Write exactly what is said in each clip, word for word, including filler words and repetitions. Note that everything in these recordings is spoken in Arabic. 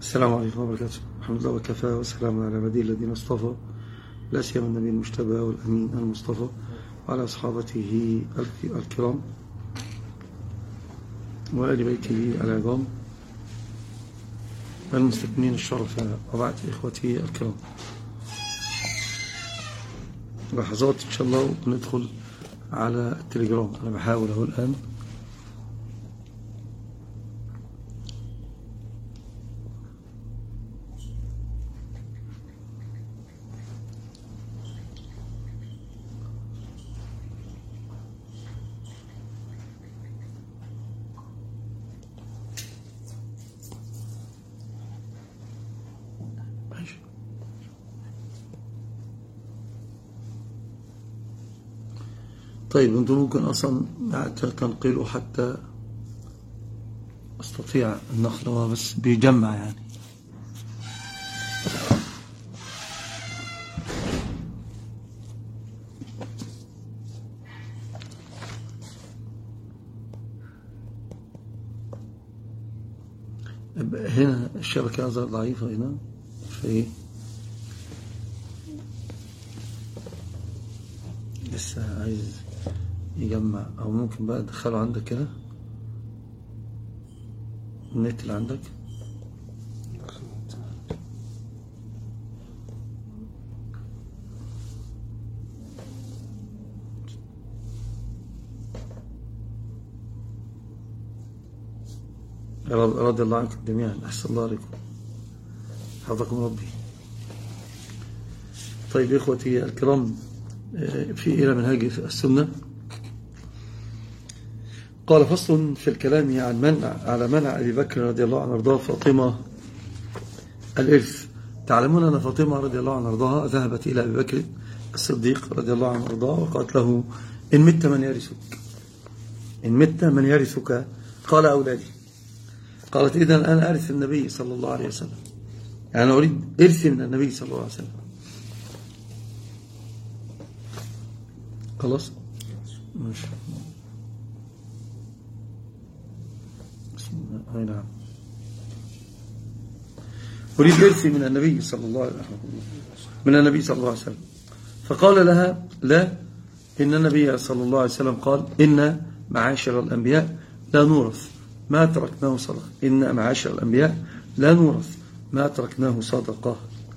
السلام عليكم وبركاته. الحمد لله وكفى وسلام على عباده الذين اصطفى، لا سيما النبي المجتبى والأمين المصطفى وعلى أصحابته الكرام وآل بيته العظام المستكملين الشرفاء. وبعد إخوتي الكرام، لحظات إن شاء الله ندخل على التليجرام. أنا بحاول أهو الآن. طيب انتم ممكن اصلا تنقلوا حتى استطيع النقل، هو بس بيجمع يعني. هنا الشبكة أظهر ضعيفة هنا في لسه عايز يجمع، او ممكن بقى تدخله عندك كده النت اللي عندك. رضي الله عنكم جميعا، احسن الله عليكم، حفظكم ربي. طيب اخوتي الكرام، في إلى منهاج السنة. قال: فصل في الكلام عن منع على منع أبي بكر رضي الله عنه وارضاه فاطمة الإرث. تعلمون أن فاطمة رضي الله عنها وارضاها ذهبت إلى أبي بكر الصديق رضي الله عنه وارضاه وقالت له: إن مت من يرثك؟ إن مت من يرثك؟ قال: أولادي. قالت: إذن أنا أرث النبي صلى الله عليه وسلم، يعني أنا أريد إرثي من النبي صلى الله عليه وسلم. خلاص ماشي. اي نعم، أريد إرثي من النبي صلى الله عليه وسلم من النبي صلى الله عليه وسلم. فقال لها: لا، إن النبي صلى الله عليه وسلم قال: إن معاشر الأنبياء لا نورث ما تركناه صدقة. إن معاشر الأنبياء لا نورث ما تركناه صدقة.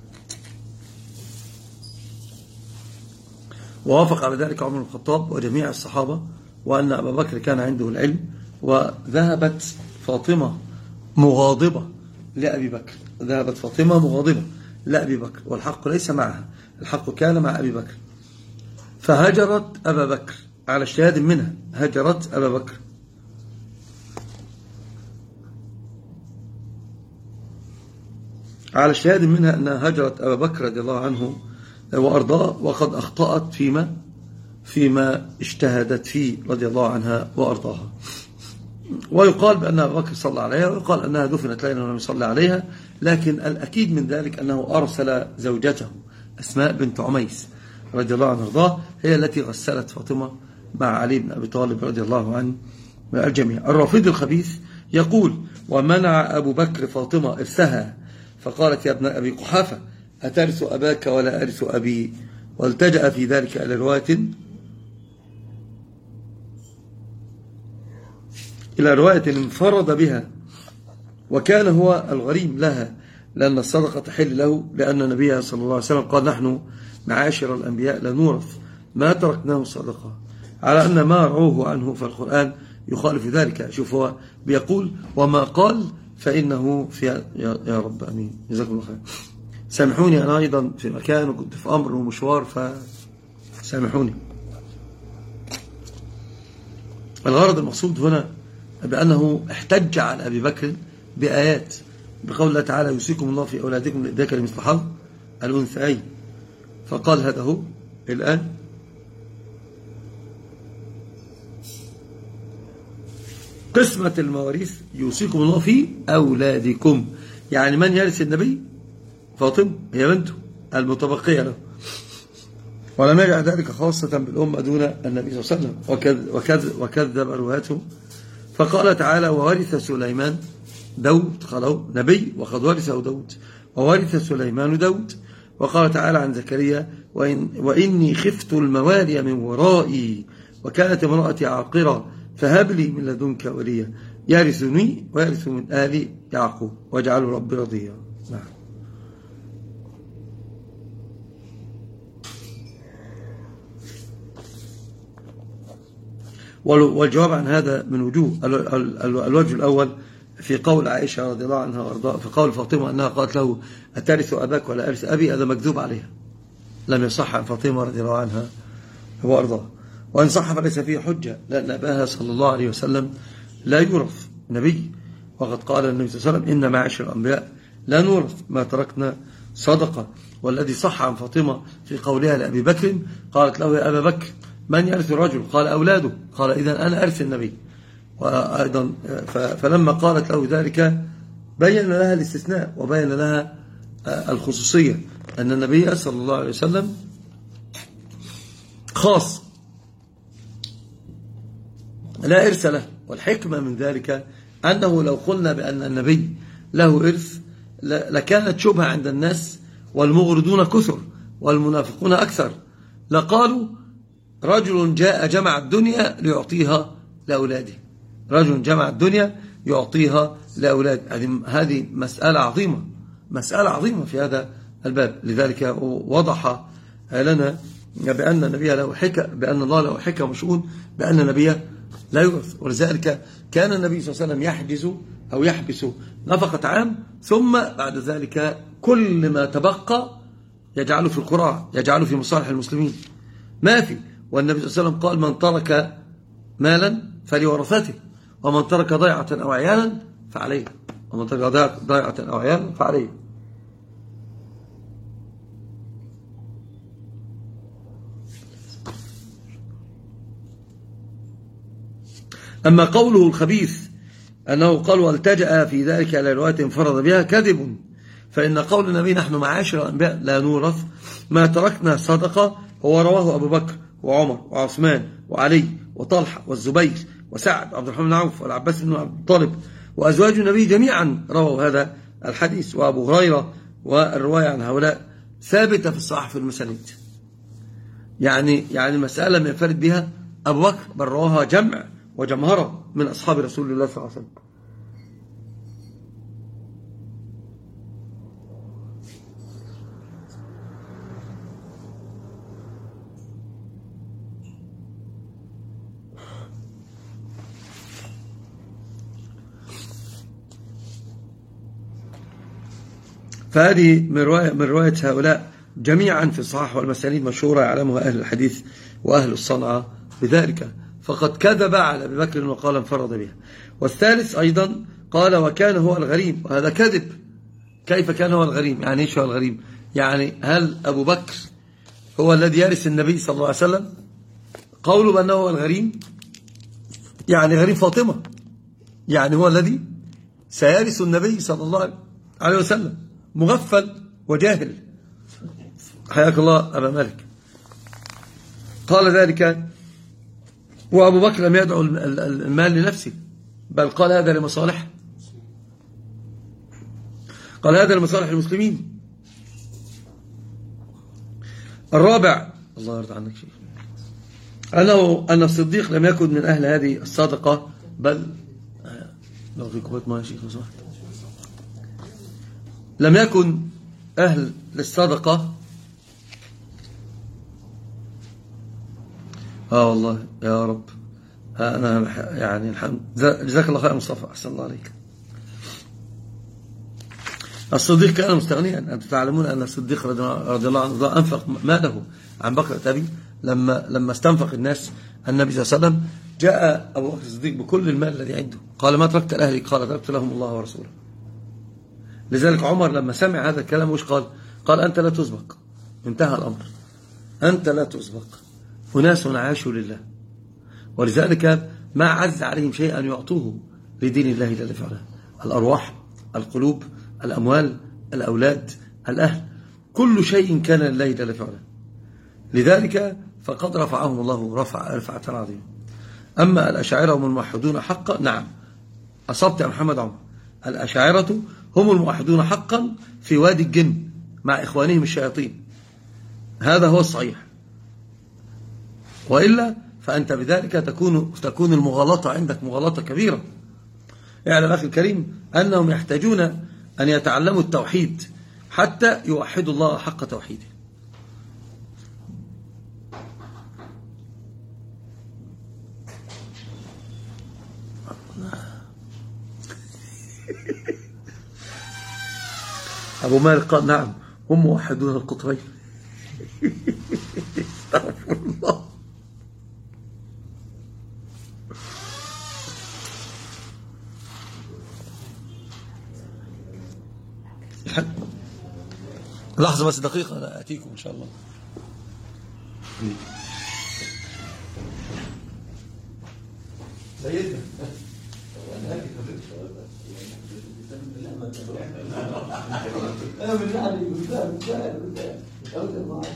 ووافق على ذلك عمر بن الخطاب وجميع الصحابة، وأن أبا بكر كان عنده العلم. وذهبت فاطمة مغاضبة لأبي بكر، ذهبت فاطمة مغاضبة لأبي بكر، والحق ليس معها، الحق كان مع أبي بكر. فهجرت أبا بكر على اجتهاد منها، هجرت أبا بكر. على اجتهاد منها أنها هجرت أبا بكر رضي الله عنه وأرضاه، وقد أخطأت فيما فيما اجتهدت فيه رضي الله عنها وأرضاها. ويقال بأن أبا بكر صلى عليها، ويقال أنها دفنت ليلا ولم يصلي عليها، لكن الأكيد من ذلك أنه أرسل زوجته أسماء بنت عميس رضي الله عنها وأرضاه، هي التي غسلت فاطمة مع علي بن أبي طالب رضي الله عنه الجميع. الرافضي الخبيث يقول: ومنع أبو بكر فاطمة إرثها، فقالت: يا ابن أبي قحافة، أترث أباك ولا أرث أبي؟ والتجأ في ذلك إلى رواية إلى رواية انفرد بها، وكان هو الغريم لها، لأن الصدقة تحل له، لأن النبي صلى الله عليه وسلم قال: نحن معاشر الأنبياء لا نورث ما تركناه صدقة، على أن ما روه عنه فالقرآن يخالف ذلك. شوف، هو بيقول: وما قال فإنه في يا, يا رب أمين، جزاكم الله خير. سامحوني، أنا أيضا في مكان وكنت في أمر ومشوار، فسامحوني. الغرض المقصود هنا بأنه احتج على أبي بكر بآيات، بقول الله تعالى: يوصيكم الله في أولادكم للذكر مثل حظ الأنثيين. فقال: هذا هو الآن قسمة المواريث، يوصيكم الله في أولادكم، يعني من يرث النبي؟ فاطمة هي بنته المتبقية له، ولم يجعل ذلك خاصة بالأمة دون النبي صلى الله عليه وسلم. وكذب, وكذب, وكذب رواته. فقال تعالى: وورث سليمان داود قالوا نبي وقد ورثه داود وورث سليمان داود. وقال تعالى عن زكريا وإن وإني خفت الموالي من ورائي وكانت امرأتي عاقرة فهب لي من لدنك وليا يرثني ويرث من آل يعقوب واجعله ربي رضيا. نعم. والجواب عن هذا من وجوه. الوجه الأول في قول عائشة رضي الله عنها وارضاها، في قول فاطمة أنها قالت له أترث أباك ولا أرث أبي، هذا مكذوب عليها، لم يصح عن فاطمة رضي الله عنها وارضاها. وإن صح فليس فيه حجة، لأن أباها صلى الله عليه وسلم لا يورث نبي، وقد قال النبي صلى الله عليه وسلم إن معاشر الأنبياء لا نورث ما تركنا صدقة. والذي صح عن فاطمة في قولها لأبي بكر قالت له يا أبا بكر من يرث الرجل؟ قال أولاده. قال إذن أنا أرث النبي. وأيضا فلما قالت له ذلك بين لها الاستثناء وبين لها الخصوصية، أن النبي صلى الله عليه وسلم خاص لا إرث له. والحكمة من ذلك أنه لو قلنا بأن النبي له إرث لكانت شبهة عند الناس، والمغردون كثر والمنافقون أكثر، لقالوا رجل جاء جمع الدنيا ليعطيها لأولاده، رجل جمع الدنيا يعطيها لأولاده. هذه مسألة عظيمة، مسألة عظيمة في هذا الباب. لذلك وضح لنا بأن النبي له حكمة، بأن الله له حكمة مشؤون بأن النبي لا يورث. ولذلك كان النبي صلى الله عليه وسلم يحجز أو يحبس نفقة عام، ثم بعد ذلك كل ما تبقى يجعله في القراء، يجعله في مصالح المسلمين، ما في. والنبي صلى الله عليه وسلم قال من ترك مالا فلورثته، ومن ترك ضيعة أو عيالا فعليه، ومن ترك ضيعة أو عيالا فعليه. أما قوله الخبيث أنه قال والتجأ في ذلك إلى رواية انفرد بها كذب، فإن قول النبي نحن معاشر الأنبياء لا نورث ما تركنا صدقة هو رواه أبو بكر وعمر وعثمان وعلي وطلحة والزبير وسعد وعبد الرحمن بن عوف والعباس بن عبد الطالب وأزواج النبي جميعا رووا هذا الحديث. وأبو هريرة والرواية عن هؤلاء ثابتة في الصحيح في المسانيد. يعني يعني المسألة لم ينفرد بها أبو بكر، بل رواها جمع وجمهرة من أصحاب رسول الله صلى الله عليه وسلم. فهذه من رواية, من رواية هؤلاء جميعا في الصحاح والمسانيد مشهورة يعلمها أهل الحديث وأهل الصنعة بذلك. فقد كذب على أبي بكر وقال انفرد بها. والثالث أيضا قال وكان هو الغريم، وهذا كذب. كيف كان هو الغريم؟ يعني ايش هو الغريم؟ يعني هل أبو بكر هو الذي يرث النبي صلى الله عليه وسلم؟ قوله بأنه هو الغريم يعني غريم فاطمة، يعني هو الذي سيرث النبي صلى الله عليه وسلم، مغفل وجاهل. حياك الله أبا مالك. قال ذلك وأبو بكر لم يدعو المال لنفسه، بل قال هذا لمصالح، قال هذا لمصالح المسلمين. الرابع الله يرضى عنك شيخ أنه أن الصديق لم يكن من أهل هذه الصدقة، بل لو في كوباية ماء يا شيخ لم يكن أهل للصدقة. آه والله يا رب أنا يعني الحمد جزاك الله خير مصطفى، أحسن الله عليك. الصديق كان مستغنيا. أنتم تعلمون أن الصديق رضي الله عنه أنفق ماله عن بكر أبي لما لما استنفق الناس النبي صلى الله عليه وسلم. جاء أبو بكر الصديق بكل المال الذي عنده، قال ما تركت لأهلي؟ قال تركت لهم الله ورسوله. لذلك عمر لما سمع هذا الكلام وش قال؟ قال أنت لا تسبق، انتهى الأمر، أنت لا تسبق، أناس عاشوا لله، ولذلك ما عز عليهم شيء أن يعطوه لدين الله جل وعلا. الأرواح، القلوب، الأموال، الأولاد، الأهل، كل شيء كان لله جل وعلا. لذلك فقد رفعهم الله رفع رفعة عظيمة. أما الأشاعرة هم الموحدون حقا، نعم أصبت يا محمد عمر، الأشاعرة هم الموحدون حقا في وادي الجن مع إخوانهم الشياطين، هذا هو الصحيح، وإلا فأنت بذلك تكون تكون المغالطة عندك مغالطة كبيرة. اعلم أخي الكريم أنهم يحتاجون أن يتعلموا التوحيد حتى يوحدوا الله حق توحيده. أبو مالك قال نعم هم موحدون القطرين. استغفر الله. لحظة بس دقيقة أنا أتيكم إن شاء الله. سيدنا أنا من يعني قدام قدام قدام معك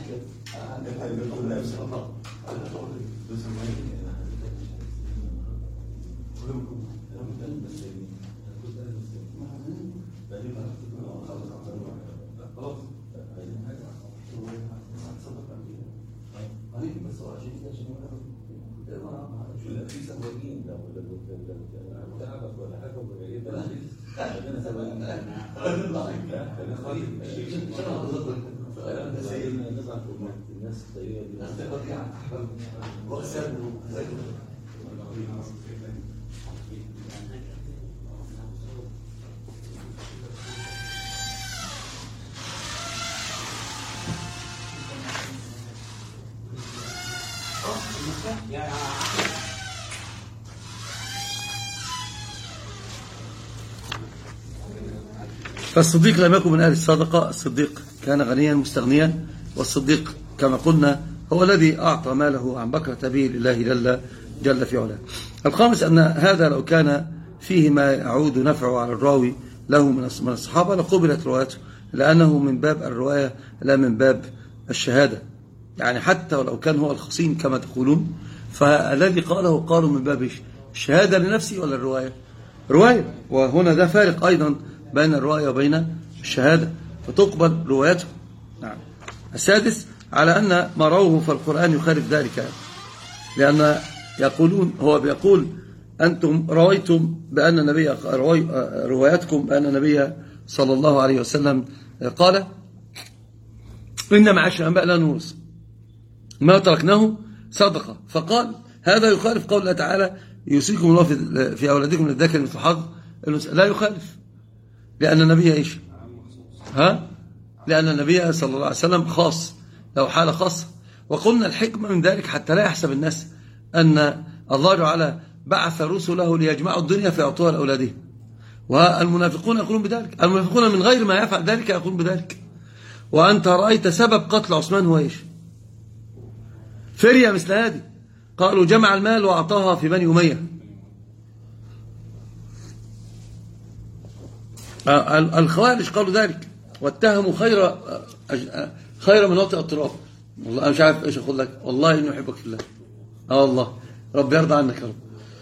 فالصديق لم يكن من أهل الصدقة، الصديق كان غنيا مستغنيا، والصديق كما قلنا هو الذي أعطى ماله عن بكرة به لله جل, جل في علاه. الخامس أن هذا لو كان فيه ما يعود نفعه على الراوي له من الصحابة لقبلت روايته، لأنه من باب الرواية لا من باب الشهادة، يعني حتى ولو كان هو الخصيم كما تقولون، فالذي قاله قالوا من باب الشهادة لنفسه ولا الرواية رواية، وهنا ده فارق أيضا بين الرواية وبين الشهادة، فتقبل روايته. نعم. السادس على أن ما روه فالقرآن يخالف ذلك، لأن يقولون هو بيقول أنتم رويتم بأن النبي روايتكم بأن النبي صلى الله عليه وسلم قال إن معاشر الأنباء لا نورث ما تركناه صدقة، فقال هذا يخالف قول الله تعالى يوصيكم الله في أولادكم للذكر مثل حظ الأنثيين، لا يخالف، لأن النبي إيش ها لأن النبي صلى الله عليه وسلم خاص له حالة خاصة. وقلنا الحكمة من ذلك حتى لا يحسب الناس أن الله تعالى بعث رسله ليجمعوا الدنيا فيعطوها لأولادهم، والمنافقون يقولون بذلك، المنافقون من غير ما يفعل ذلك يقولون بذلك. وأنت رأيت سبب قتل عثمان هو إيش؟ فرية مثل هذه، قالوا جمع المال وأعطاها في بني أمية. الخوارج قالوا ذلك واتهموا خير خير من وطئ التراب. والله أنا مش عارف إيش أقول لك، والله إنه يحبك في الله. آه والله رب يرضى عنك يا رب.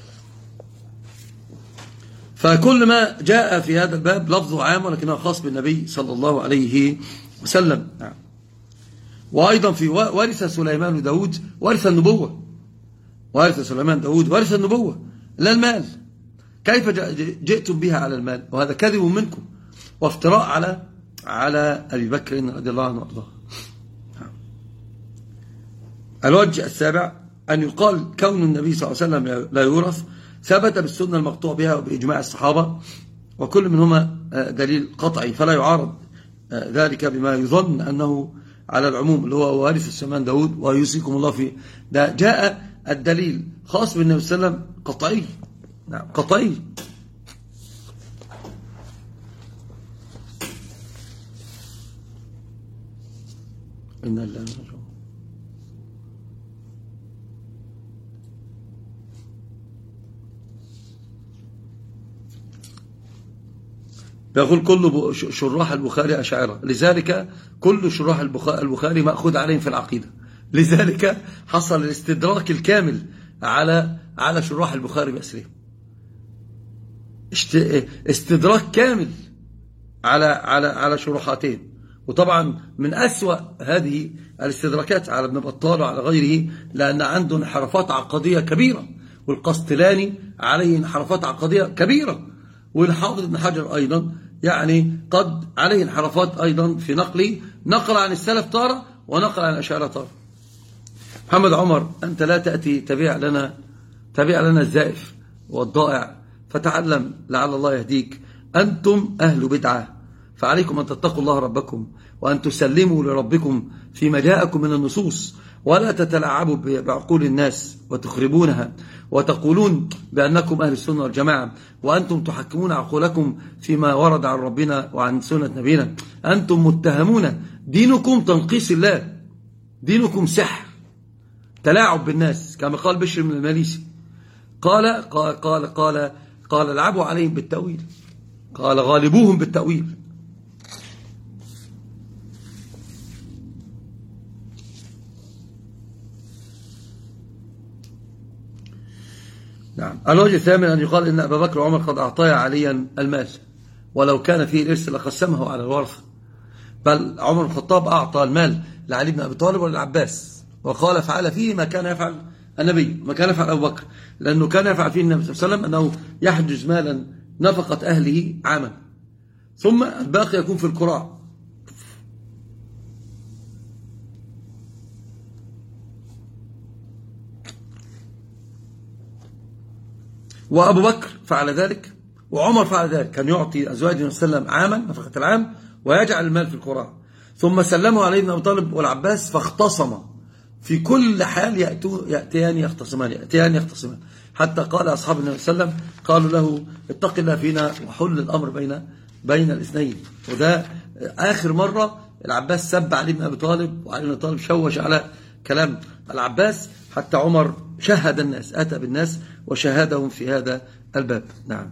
فكل ما جاء في هذا الباب لفظه عام ولكنه خاص بالنبي صلى الله عليه وسلم. وأيضا في ورث سليمان داود ورث النبوة، ورث سليمان داود ورث النبوة لا المال. كيف جئتم بها على المال؟ وهذا كذب منكم وافتراء على على أبي بكر رضي الله عنه وارضاه. الوجه السابع أن يقال كون النبي صلى الله عليه وسلم لا يورث ثبت بالسنة المقطوع بها وبإجماع الصحابة، وكل منهما دليل قطعي، فلا يعارض ذلك بما يظن أنه على العموم اللي هو وارث سليمان داود ويوصيكم الله فيه. ده جاء الدليل خاص بالنبي صلى الله عليه وسلم قطعي. نعم قطعي. إن الله نرجو. يقول كل شراح البخاري أشاعرة، لذلك كل شراح البخاري مأخوذ عليهم في العقيدة، لذلك حصل الاستدراك الكامل على على شراح البخاري بأسرهم. استدراك كامل على على على شروحاتين. وطبعا من أسوأ هذه الاستدراكات على ابن بطال وعلى غيره، لأن عنده انحرافات عقدية كبيرة، والقسطلاني عليه انحرافات عقدية كبيرة، والحافظ ابن حجر أيضا يعني قد عليه انحرافات أيضا في نقله، نقل عن السلف تارة ونقل عن الأشاعرة تارة. محمد عمر، أنت لا تأتي تبيع لنا تبيع لنا الزائف والضائع، فتعلم لعل الله يهديك. أنتم أهل بدعة، فعليكم أن تتقوا الله ربكم، وأن تسلموا لربكم فيما جاءكم من النصوص، ولا تتلاعبوا بعقول الناس وتخربونها، وتقولون بأنكم أهل السنة والجماعة وأنتم تحكمون عقولكم فيما ورد عن ربنا وعن سنة نبينا. أنتم متهمون، دينكم تنقيص الله، دينكم سحر، تلاعب بالناس، كما قال بشر من الماليسي، قال قال قال قال, قال العبوا عليهم بالتأويل، قال غالبوهم بالتأويل. نعم. الوجه الثامن أن يقال إن أبا بكر وعمر قد أعطايا عليا المال، ولو كان فيه الإرث لقسمه على الورثة، بل عمر بن الخطاب أعطى المال لعلي بن أبي طالب وللعباس، وقال فعل فيه ما كان يفعل النبي، ما كان يفعل أبو بكر، لأنه كان يفعل فيه النبي صلى الله عليه وسلم أنه يحجز مالا نفقة أهله عاما، ثم الباقي يكون في القراء. وأبو بكر فعل ذلك، وعمر فعل ذلك، كان يعطي أزواج النبي صلى الله عليه وسلم عاما نفقة العام، ويجعل المال في القراء، ثم سلمه علي بن أبي طالب والعباس، فاختصم في كل حال، يأتيان يختصمان يأتيان يختصمان حتى قال أصحاب النبي صلى الله عليه وسلم، قالوا له اتق الله فينا وحل الأمر بين بين الاثنين. وده آخر مرة العباس سب علي بن أبي طالب، وعلي بن أبي طالب شوش على كلام العباس، حتى عمر شهد الناس، أتى بالناس وشهدهم في هذا الباب. نعم.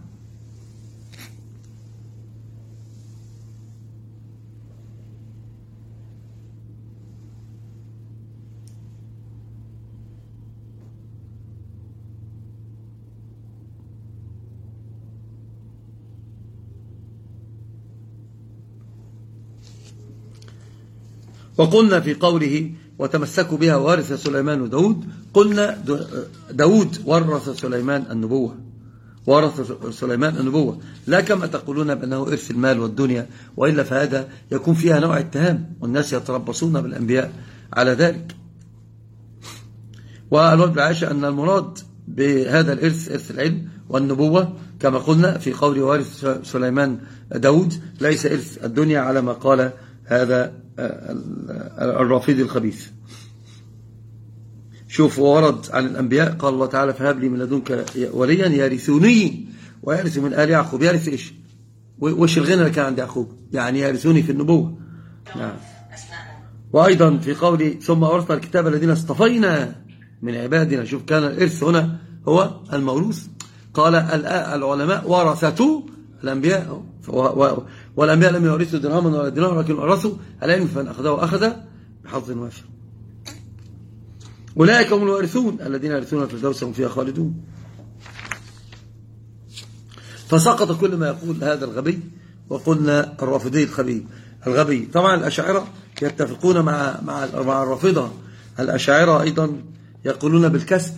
وقلنا في قوله وتمسكوا بها وارث سليمان وداود، قلنا داود ورث سليمان النبوة، ورث سليمان النبوة، لا كما تقولون بأنه إرث المال والدنيا، وإلا فهذا يكون فيها نوع اتهام، والناس يتربصون بالأنبياء على ذلك. والوجه عائشة أن المراد بهذا الإرث إرث العلم والنبوة، كما قلنا في قول وارث سليمان داود، ليس إرث الدنيا على ما قال هذا الرافضي الخبيث. شوف، ورد عن الأنبياء قال الله تعالى فهب لي من لدنك وليا يرثني ويرث من آل يعقوب. يرث إيش؟ وش الغنى اللي كان عند يعقوب؟ يعني يرثوني في النبوة. نعم. وأيضا في قولي ثم أورثنا الكتاب الذين اصطفينا من عبادنا. شوف، كان الإرث هنا هو الموروث. قال العلماء ورثة الأنبياء، والأنبياء لم يورثوا درهما ولا دينارا، ولكن ورثوا العلم، فمن أخذه أخذ بحظ وافر. أولئك هم الوارثون الذين يرثون الفردوس هم فيها خالدون. فسقط كل ما يقول هذا الغبي، وقلنا الرافضي الخبي الغبي. طبعا الأشاعرة يتفقون مع مع مع الرافضة. الأشاعرة أيضا يقولون بالكسب،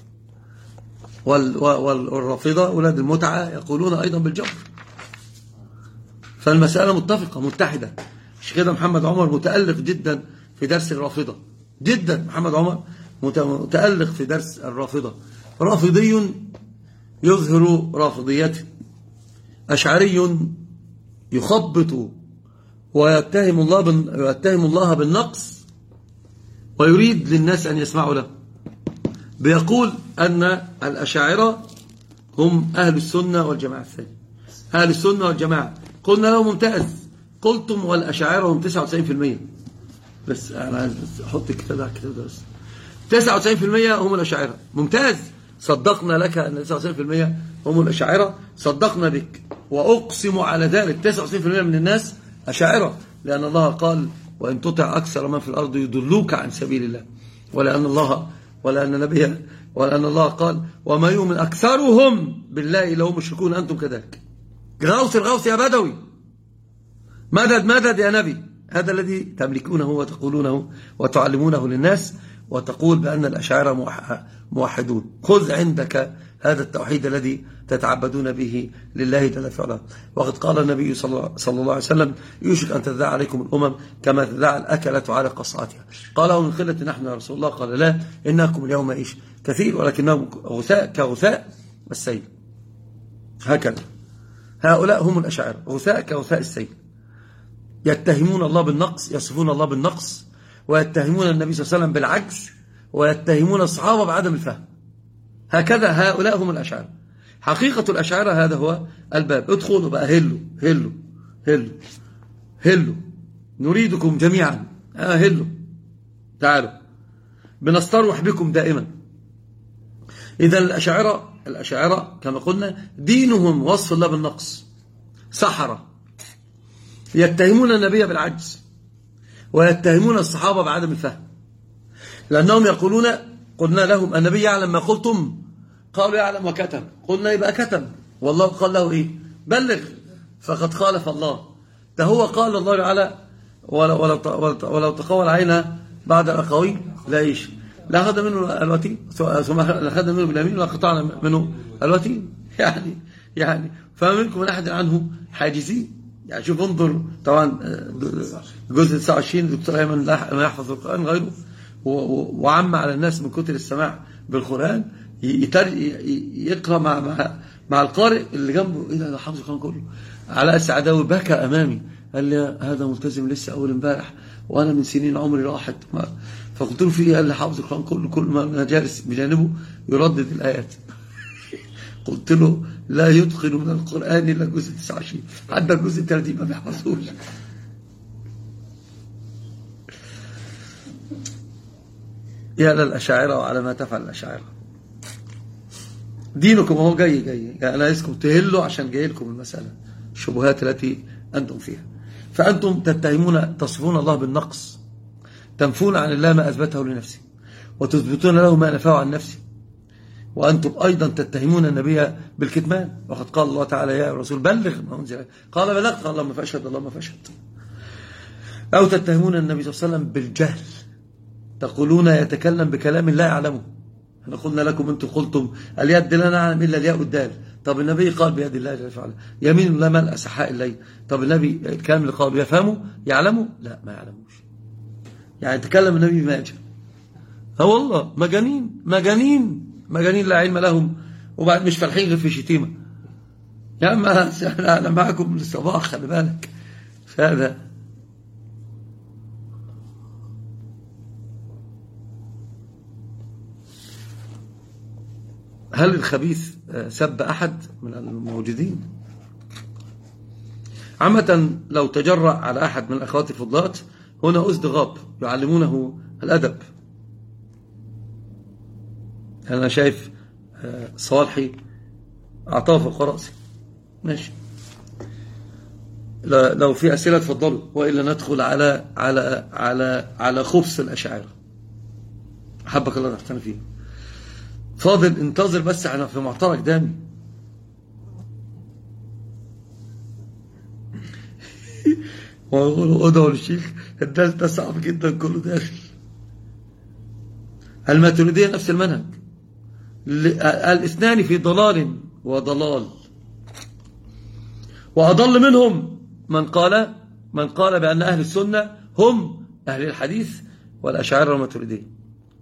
والرافضة أولاد المتعة يقولون أيضا بالجبر. فالمسألة متفقة متحدة. مش كده محمد عمر متألق جدا في درس الرافضة، جدا محمد عمر متألق في درس الرافضة. رافضي يظهر رافضيته، أشعري يخبط ويتهم الله ويتهم الله بالنقص، ويريد للناس أن يسمعوا له. بيقول أن الأشاعرة هم أهل السنة والجماعة الثانية، أهل السنة والجماعة. قلنا له ممتاز، قلتم والأشاعرة هم تسعة وتسعين بالمئة. بس أنا عايز أحط الكتاب على الكتاب ده بس. تسعة وتسعين بالمئة هم الأشاعرة. ممتاز، صدقنا لك أن تسعة وتسعين بالمئة هم الأشاعرة، صدقنا بك، وأقسم على ذلك تسعة وتسعين بالمئة من الناس أشاعرة، لأن الله قال وإن تطع أكثر من في الأرض يضلوك عن سبيل الله، ولأن الله ولأن النبي ولأن الله قال وما يؤمن أكثرهم بالله إلا هم مشركون أنتم كذلك. غوث الغوث يا بدوي، مدد مدد يا نبي، هذا الذي تملكونه وتقولونه وتعلمونه للناس، وتقول بأن الأشاعرة موحدون. خذ عندك هذا التوحيد الذي تتعبدون به لله جل وعلا. وقد قال النبي صلى الله عليه وسلم يوشك أن تدعى عليكم الأمم كما تدعى الأكلة على قصعتها. قالوا من قلة نحن يا رسول الله؟ قال لا، إنكم اليوم إيش كثير ولكنهم غثاء كغثاء السيل. هكذا هؤلاء هم الأشاعرة، غثاء كغثاء السيل، يتهمون الله بالنقص، يصفون الله بالنقص، ويتهمون النبي صلى الله عليه وسلم بالعجز، ويتهمون الصحابة بعدم الفهم. هكذا هؤلاء هم الأشاعرة. حقيقة الأشاعرة هذا هو الباب. ادخلوا بقى، هلوا هلوا هلوا هلوا، نريدكم جميعا، آه هلوا تعالوا بنستروح بكم دائما. إذا الأشاعرة الأشاعرة كما قلنا دينهم وصف الله بالنقص، سحرة، يتهمون النبي بالعجز، ويتهمون الصحابة بعدم الفهم، لأنهم يقولون قلنا لهم النبي يعلم ما قلتم، قالوا يعلم وكتم. قلنا يبقى كتم، والله قال له إيه؟ بلغ، فقد خالف الله. ده هو قال الله تعالى ولو, ولو, ولو تقول علينا بعد الأقاويل لا إيش لا أخذ منه الوتين ثم أخذ منه باليمين وقطعنا منه الوتين. يعني يعني فما منكم من أحد عنه حاجزين. يعني شوف انظر، طبعا جزء تسعة وعشرين دكتور أيمن ما يحفظ القرآن غيره، وعم على الناس من كتر السماع بالقرآن يقرأ مع مع مع القارئ اللي جنبه، إيه ده حافظ القرآن كله. علاء السعداوي بكى أمامي، قال لي هذا ملتزم لسه أول امبارح وأنا من سنين عمري راحت. فقلت له فيه؟ قال لي حافظ القرآن كله، كل ما أنا جالس بجانبه يردد الآيات. قلت له لا يدخل من القرآن إلا الجزء تسعة وعشرين، حتى الجزء ثلاثين ما بيحفظوش. يا للأشاعرة وعلى ما تفعل الأشاعرة. دينكم هو جاي جاي يعني أنا عايزكم تهلوا عشان جاي لكم المسألة، الشبهات التي أنتم فيها. فأنتم تتهمون تصفون الله بالنقص، تنفون عن الله ما أثبته لنفسه، وتثبتون له ما نفاه عن نفسه. وأنتم أيضا تتهمون النبي بالكتمان، وقد قال الله تعالى يا رسول بلغ ما أنزل، قال بلغت، قال اللهم فاشهد اللهم فاشهد. أو تتهمون النبي صلى الله عليه وسلم بالجهل، تقولون يتكلم بكلام لا يعلمه. احنا قلنا لكم انتم قلتم اليد لا نعلم الا الياء والدال. طب النبي قال بيد الله جل وعلا يمين لا ملء سحاء الليل. طب النبي الكلام اللي قالوا يفهمه يعلمه؟ لا ما يعلموش. يعني تكلم النبي بما يجهل. ها والله مجانين مجانين مجانين لا علم لهم، وبعد مش فالحين غير في شتيمه. يا اما انا معكم من الصباح، خلي بالك. فهذا هل الخبيث سب أحد من الموجودين؟ عامة لو تجرأ على أحد من الأخوات الفضلات هنا أسد غاب يعلمونه الأدب. أنا شايف صالحي أعطاه فوق رأسي، ماشي. لو في أسئلة تفضلوا، وإلا ندخل على على على على خبث الأشاعرة. أحبك الله تحتنا فيه. فاضل انتظر بس، احنا في معترك دامي. وأقول ادعوا للشيخ، الدرس ده صعب جدا كله داخل. الماتريدية نفس المنهج، الاثنان في ضلال وضلال، وأضل منهم من قال من قال بأن أهل السنة هم أهل الحديث والأشاعرة والماتريدية.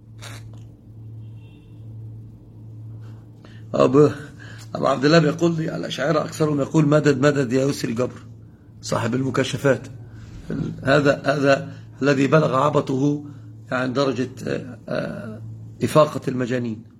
أبو أبو عبد الله بيقول لي الأشاعرة أكثرهم يقول مدد مدد يا يسري جبر صاحب المكشفات. هذا هذا الذي بلغ عبطه عن درجة إفاقة المجانين.